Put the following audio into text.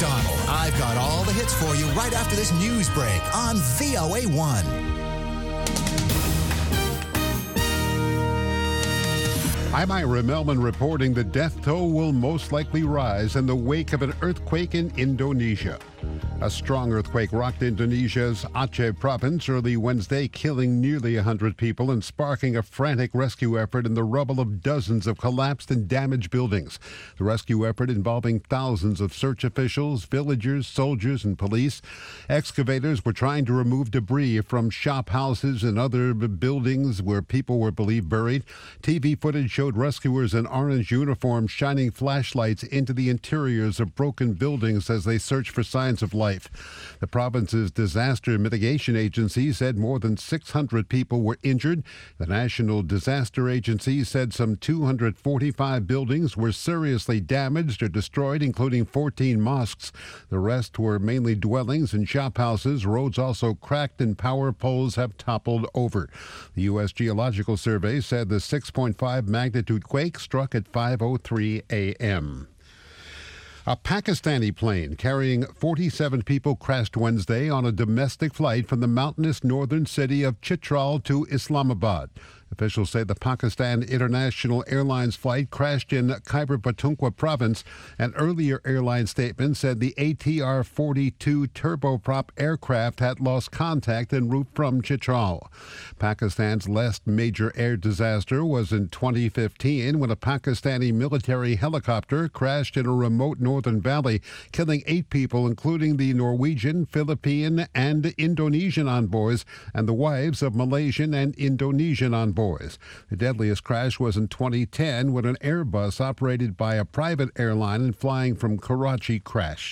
McDonald. I've got all the hits for you right after this news break on VOA1. I'm Ira Melman reporting the death toll will most likely rise in the wake of an earthquake in Indonesia. A strong earthquake rocked Indonesia's Aceh province early Wednesday, killing nearly 100 people and sparking a frantic rescue effort in the rubble of dozens of collapsed and damaged buildings. The rescue effort involving thousands of search officials, villagers, soldiers, and police. Excavators were trying to remove debris from shop houses and other buildings where people were believed buried. TV footage showed rescuers in orange uniforms shining flashlights into the interiors of broken buildings as they searched for signs of life. The province's disaster mitigation agency said more than 600 people were injured. The National Disaster Agency said some 245 buildings were seriously damaged or destroyed, including 14 mosques. The rest were mainly dwellings and shop houses. Roads also cracked and power poles have toppled over. The U.S. Geological Survey said the 6.5 magnitude quake struck at 5:03 a.m. A Pakistani plane carrying 47 people crashed Wednesday on a domestic flight from the mountainous northern city of Chitral to Islamabad. Officials say the Pakistan International Airlines flight crashed in Khyber Pakhtunkhwa province. An earlier airline statement said the ATR-42 turboprop aircraft had lost contact en route from Chitral. Pakistan's last major air disaster was in 2015 when a Pakistani military helicopter crashed in a remote northern valley, killing 8 people, including the Norwegian, Philippine, and Indonesian envoys and the wives of Malaysian and Indonesian envoys. The deadliest crash was in 2010 when an Airbus operated by a private airline and flying from Karachi crashed.